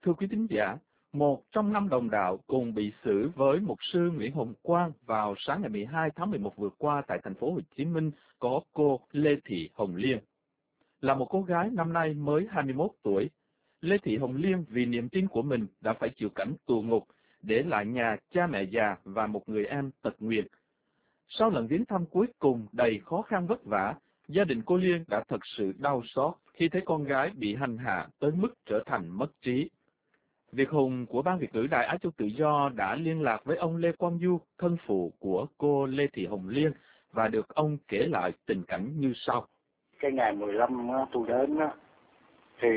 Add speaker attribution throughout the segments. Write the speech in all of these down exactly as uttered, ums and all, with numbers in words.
Speaker 1: Thưa quý thính giả, một trong năm đồng đạo cùng bị xử với mục sư Nguyễn Hồng Quang vào sáng ngày mười hai tháng mười một vừa qua tại thành phố Hồ Chí Minh có cô Lê Thị Hồng Liên. Là một cô gái năm nay mới hai mươi mốt tuổi, Lê Thị Hồng Liên vì niềm tin của mình đã phải chịu cảnh tù ngục, để lại nhà cha mẹ già và một người em tật nguyền. Sau lần viếng thăm cuối cùng đầy khó khăn vất vả, gia đình cô Liên đã thật sự đau xót khi thấy con gái bị hành hạ tới mức trở thành mất trí. Việt Hùng của Ban Việt ngữ Đài Á Châu Tự Do đã liên lạc với ông Lê Quang Du, thân phụ của cô Lê Thị Hồng Liên, và được ông kể lại tình cảnh như sau.
Speaker 2: Cái ngày mười lăm tôi đến thì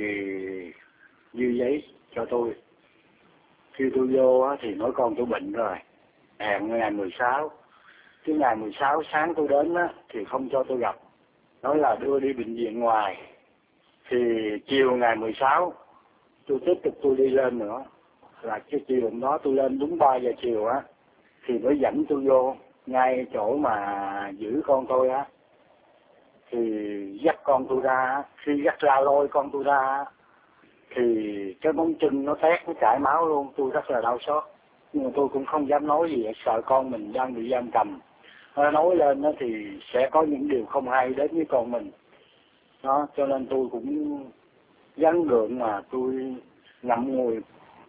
Speaker 2: dư giấy cho tôi. Khi tôi vô thì nói con tôi bệnh rồi, hẹn ngày mười sáu. Cái ngày mười sáu sáng tôi đến thì không cho tôi gặp, nói là đưa đi bệnh viện ngoài. Thì chiều ngày mười sáu tôi tiếp tục tôi đi lên nữa, là cái chiều hôm đó tôi lên đúng ba giờ chiều á, thì mới dẫn tôi vô ngay chỗ mà giữ con tôi á, thì dắt con tôi ra. Khi dắt ra lôi con tôi ra thì cái móng chân nó tét, nó chảy máu luôn. Tôi rất là đau xót, nhưng mà tôi cũng không dám nói gì, sợ con mình đang bị giam cầm. Nó nói lên đó thì sẽ có những điều không hay đến với con mình đó, cho nên tôi cũng gắng gượng mà tôi ngậm ngùi.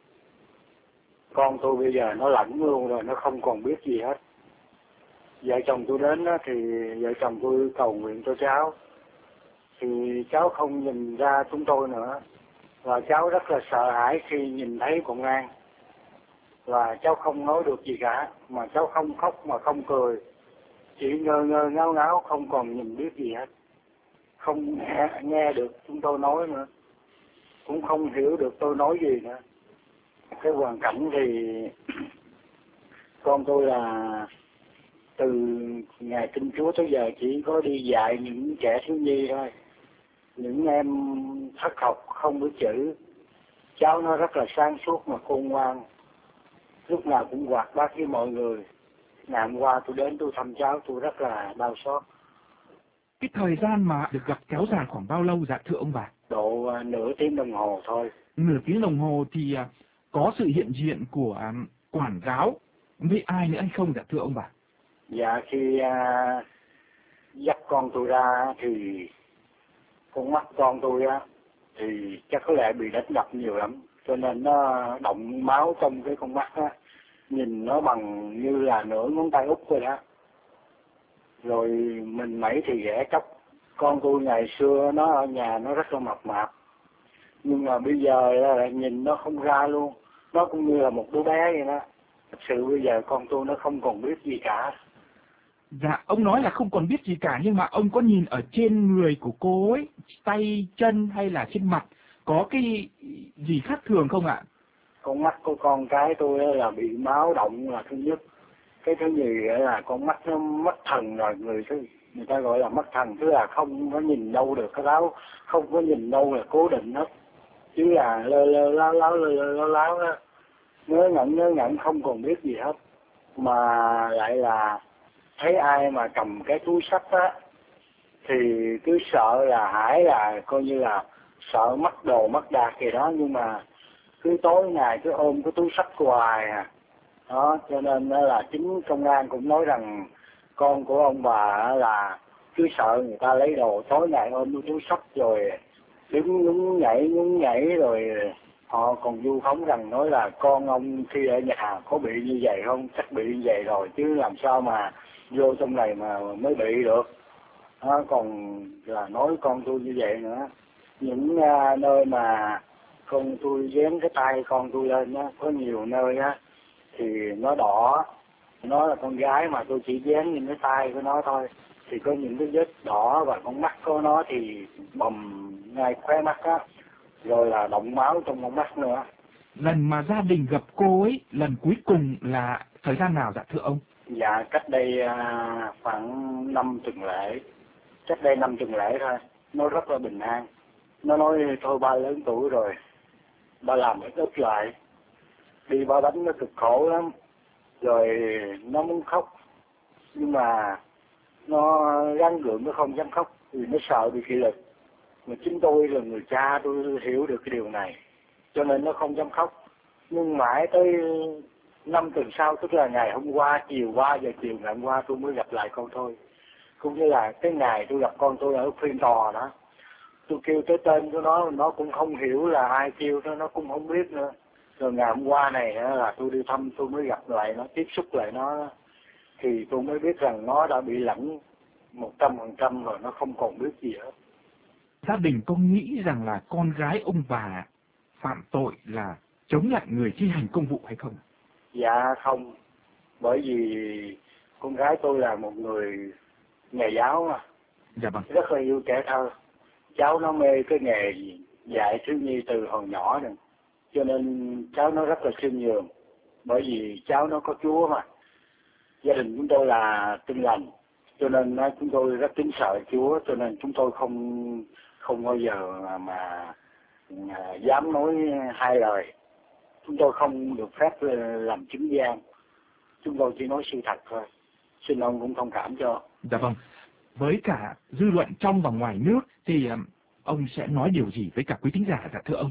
Speaker 2: Con tôi bây giờ nó lẫn luôn rồi, nó không còn biết gì hết. Vợ chồng tôi đến đó thì vợ chồng tôi cầu nguyện cho cháu, thì cháu không nhìn ra chúng tôi nữa, và cháu rất là sợ hãi khi nhìn thấy công an. Và cháu không nói được gì cả, mà cháu không khóc mà không cười, chỉ ngơ ngơ ngáo ngáo, không còn nhìn biết gì hết, không nghe, nghe được chúng tôi nói nữa, cũng không hiểu được tôi nói gì nữa. Cái hoàn cảnh thì con tôi là từ ngày tin Chúa tới giờ chỉ có đi dạy những trẻ thiếu nhi thôi, những em thất học không biết chữ. Cháu nó rất là sáng suốt mà khôn ngoan, lúc nào cũng hoạt bát với mọi người. Ngày hôm qua tôi đến tôi thăm cháu, tôi rất là đau xót.
Speaker 1: Cái thời gian mà được gặp kéo dài khoảng bao lâu dạ thưa ông bà?
Speaker 2: Độ uh, nửa tiếng đồng hồ thôi.
Speaker 1: Nửa tiếng đồng hồ thì uh, có sự hiện diện của uh, quản giáo với ai nữa hay không dạ thưa ông bà?
Speaker 2: Dạ khi uh, dắt con tôi ra thì con mắt con tôi á thì chắc có lẽ bị đánh đập nhiều lắm, cho nên nó động máu trong cái con mắt á, nhìn nó bằng như là nửa ngón tay út rồi đó. Rồi mình mẩy thì ghẻ chóc. Con tôi ngày xưa nó ở nhà nó rất là mập mạp, nhưng mà bây giờ là nhìn nó không ra luôn, nó cũng như là một đứa bé vậy đó. Thật sự bây giờ con tôi nó không còn biết gì cả.
Speaker 1: Dạ, ông nói là không còn biết gì cả, nhưng mà ông có nhìn ở trên người của cô ấy, tay, chân hay là trên mặt, có cái gì khác thường không ạ?
Speaker 2: Con mắt của con cái tôi là bị máu động là thứ nhất. Cái thứ nhì là con mắt nó mất thần rồi, người thứ người ta gọi là mất thần, tức là không có nhìn đâu được cái láo, không có nhìn đâu là cố định hết, chứ là lơ lơ láo láo lơ lơ láo láo đó, ngớ ngẩn ngớ ngẩn không còn biết gì hết. Mà lại là thấy ai mà cầm cái túi sách á thì cứ sợ là hãi, là coi như là sợ mất đồ mất đạc gì đó, nhưng mà cứ tối ngày cứ ôm cái túi sách hoài à. Đó, cho nên là chính công an cũng nói rằng con của ông bà là cứ sợ người ta lấy đồ, tối ngày ôm cái túi sách rồi đứng nhún nhảy nhún nhảy, rồi họ còn vu khống rằng nói là con ông khi ở nhà có bị như vậy không, chắc bị như vậy rồi chứ làm sao mà vô trong này mà mới bị được. Đó, còn là nói con tôi như vậy nữa. Những uh, nơi mà con tôi dán cái tay con tôi lên á, có nhiều nơi á thì nó đỏ, nó là con gái mà tôi chỉ dán những cái tay của nó thôi, thì có những cái vết đỏ, và con mắt của nó thì bầm ngay khóe mắt á, rồi là động máu trong con mắt nữa.
Speaker 1: Lần mà gia đình gặp cô ấy lần cuối cùng là thời gian nào dạ thưa ông?
Speaker 2: Dạ cách đây à, khoảng năm tuần lễ, cách đây năm tuần lễ thôi. Nó rất là bình an, nó nói thôi ba lớn tuổi rồi, ba làm ít ít lại, đi ba bánh nó cực khổ lắm, rồi nó muốn khóc, nhưng mà nó gắng gượng, nó không dám khóc vì nó sợ bị kỷ luật. Mà chính tôi là người cha, tôi hiểu được cái điều này. cho nên nó không dám khóc. Nhưng mãi tới năm tuần sau, tức là ngày hôm qua, chiều ba giờ chiều ngày hôm qua tôi mới gặp lại con tôi. Cũng như là cái ngày tôi gặp con tôi ở phiên tòa đó, tôi kêu tới tên của nó, nó cũng không hiểu là ai kêu nó, nó cũng không biết nữa. Rồi ngày hôm qua này là tôi đi thăm, tôi mới gặp lại nó, tiếp xúc lại nó, thì tôi mới biết rằng nó đã bị lẫn một trăm phần trăm rồi, nó không còn biết gì hết.
Speaker 3: Gia đình có nghĩ rằng là con gái ông bà phạm tội là chống lại người thi hành công vụ hay không?
Speaker 2: Dạ không, bởi vì con gái tôi là một người nhà giáo mà.
Speaker 3: Dạ vâng.
Speaker 2: Rất là yêu trẻ thơ. Cháu nó mê cái nghề dạy thiếu nhi từ hồi nhỏ rồi, cho nên cháu nó rất là khiêm nhường. Bởi vì cháu nó có Chúa mà. Gia đình chúng tôi là Tin Lành, cho nên chúng tôi rất kính sợ Chúa, cho nên chúng tôi không không bao giờ mà, mà, mà dám nói hai lời. Chúng tôi không được phép làm chứng gian, chúng tôi chỉ nói sự thật thôi. Xin ông cũng thông cảm cho.
Speaker 3: Dạ vâng. Với cả dư luận trong và ngoài nước thì um, ông sẽ nói điều gì với cả quý thính giả, dạ thưa ông?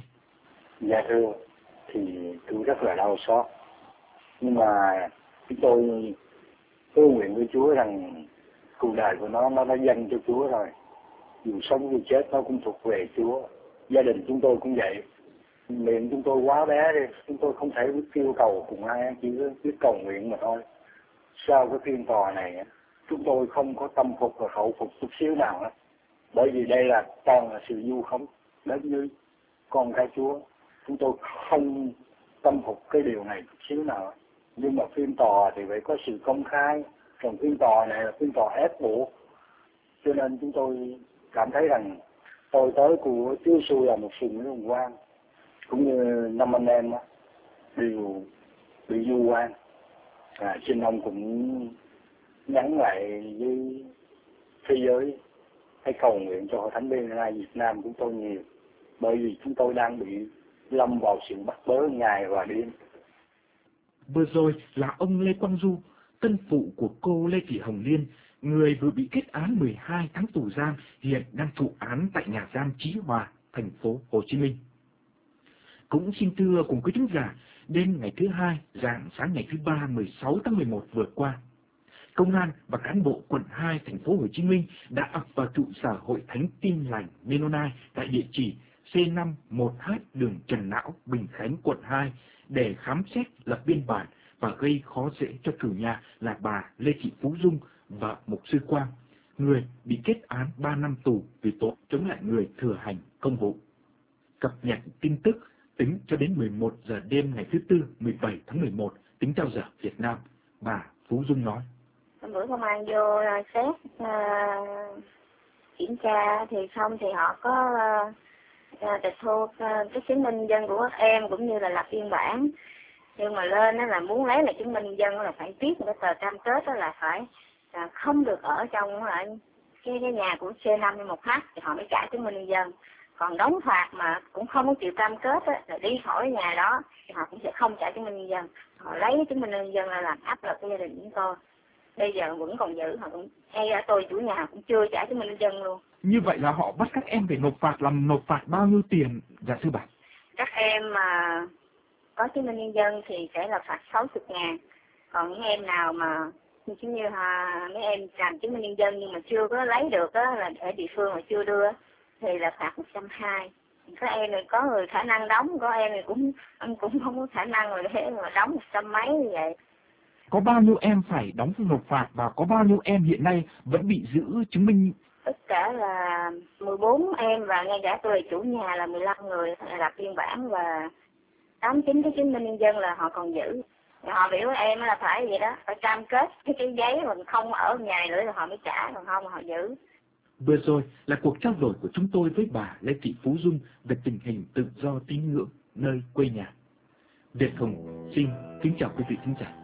Speaker 2: Dạ thưa, thì tôi rất là đau xót. Nhưng mà chúng tôi tôi nguyện với Chúa rằng cuộc đời của nó, nó đã dâng cho Chúa rồi. Dù sống dù chết nó cũng thuộc về Chúa. Gia đình chúng tôi cũng vậy. Miệng chúng tôi quá bé đi, chúng tôi không thể biết kêu cầu cùng ai, chỉ biết cầu nguyện mà thôi. Sau cái phiên tòa này, chúng tôi không có tâm phục và khẩu phục chút xíu nào hết. Bởi vì đây là toàn là sự vu khống đến như con cái Chúa. Chúng tôi không tâm phục cái điều này chút xíu nào. Nhưng mà phiên tòa thì phải có sự công khai. Còn phiên tòa này là phiên tòa ép buộc. Cho nên chúng tôi cảm thấy rằng tôi tới của Chúa Giêsu là một sự mỹ hồng quang, cũng như năm anh em đó, đều bị vu oan. À, xin ông cũng nhắn lại với thế giới hãy cầu nguyện cho Hội Thánh bê en i Việt Nam chúng tôi nhiều, bởi vì chúng tôi đang bị lâm vào sự bắt bớ ngày và đêm.
Speaker 3: Vừa rồi là ông Lê Quang Du, tân phụ của cô Lê Thị Hồng Liên, người vừa bị kết án mười hai tháng tù giam, hiện đang thụ án tại nhà giam Chí Hòa, thành phố Hồ Chí Minh. Cũng xin thưa cùng quý thính giả, đêm ngày thứ hai, rạng sáng ngày thứ ba mười sáu tháng mười một vừa qua, công an và cán bộ quận hai thành phố Hồ Chí Minh đã ập vào trụ sở Hội Thánh Tin Lành Mennonite tại địa chỉ C năm một H đường Trần Não, Bình Khánh, quận hai để khám xét, lập biên bản và gây khó dễ cho chủ nhà là bà Lê Thị Phú Dung và mục sư Quang, người bị kết án ba năm tù vì tội chống lại người thừa hành công vụ. Cập nhật tin tức tính cho đến mười một giờ đêm ngày thứ Tư mười bảy tháng mười một tính theo giờ Việt Nam, bà Phú Dung nói.
Speaker 4: Bữa công an vô xét uh, kiểm tra thì xong thì họ có uh, tịch thu uh, cái chứng minh nhân dân của các em cũng như là lập biên bản. Nhưng mà lên đó là muốn lấy lại chứng minh nhân dân là phải viết một cái tờ cam kết, đó là phải uh, không được ở trong lại cái, cái nhà của C năm một H thì họ mới trả chứng minh nhân dân. Còn đóng phạt mà cũng không có chịu cam kết á, là đi khỏi nhà đó thì họ cũng sẽ không trả chứng minh nhân dân. Họ lấy chứng minh nhân dân là làm áp lực cho gia đình chúng tôi. Bây giờ vẫn còn giữ, họ cũng ngay ở tôi chủ nhà cũng chưa trả chứng minh nhân dân luôn.
Speaker 3: Như vậy là họ bắt các em phải nộp phạt, làm nộp phạt bao nhiêu tiền, dạ thưa bà?
Speaker 4: Các em mà có chứng minh nhân dân thì sẽ là phạt sáu mươi ngàn. Còn những em nào mà giống như ha, mấy em làm chứng minh nhân dân nhưng mà chưa có lấy được á, là ở địa phương mà chưa đưa thì là phạt một trăm hai mươi. Có em này có người khả năng đóng, có em này cũng cũng không có khả năng rồi thế mà đóng một trăm mấy như vậy.
Speaker 3: Có bao nhiêu em phải đóng nộp phạt và có bao nhiêu em hiện nay vẫn bị giữ chứng minh?
Speaker 4: Tất cả là mười bốn em và ngay cả tôi chủ nhà là mười lăm người lập biên bản và tám chín cái chứng minh nhân dân là họ còn giữ. Họ biểu em là phải vậy đó, phải cam kết cái cái giấy mà không ở nhà này nữa là họ mới trả, còn không họ giữ.
Speaker 3: Vừa rồi là cuộc trao đổi của chúng tôi với bà Lê Thị Phú Dung về tình hình tự do tín ngưỡng nơi quê nhà. Việt Hùng xin kính chào quý vị khán giả.